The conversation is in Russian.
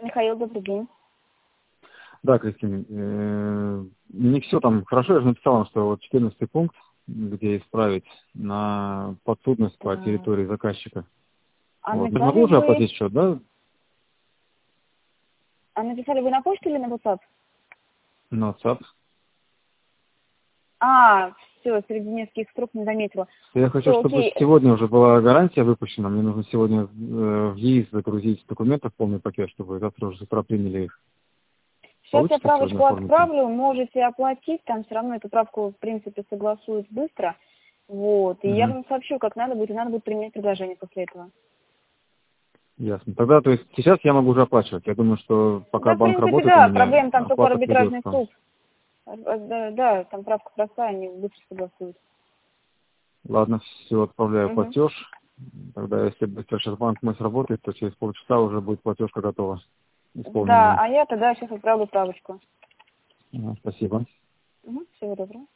Михаил, добрый день. Да, Кристина, не все там хорошо, я же написал вам, что вот 14 пункт, где исправить на подсудность по Так. территории заказчика. А Вот. Я написали могу уже вы... оплатить счет, да? А написали вы на почту или на WhatsApp? На WhatsApp. А, все, среди нескольких строк не заметила. Я хочу, Все, чтобы окей. сегодня уже была гарантия выпущена. Мне нужно сегодня в ЕИС загрузить документов полный пакет, чтобы завтра уже с утра приняли их. Сейчас я Получится сегодня правочку оформить? отправлю, можете оплатить, там все равно эту правку, в принципе, согласуют быстро. Вот, и я Угу. вам сообщу, как надо будет, и надо будет применять предложение после этого. Ясно. Тогда, то есть, сейчас я могу уже оплачивать. Я думаю, что пока Да, в банк принципе, работает, у да, меня проблем там только оплата придет арбитражный к вам. суд. Да, там правка простая, они быстро согласуют. Ладно, все, отправляю Угу. платеж. Тогда, если быстро сейчас банк мой сработает, то через полчаса уже будет платежка готова, Да, исполненная. а я тогда сейчас отправлю правочку. Спасибо. Угу. Всего доброго.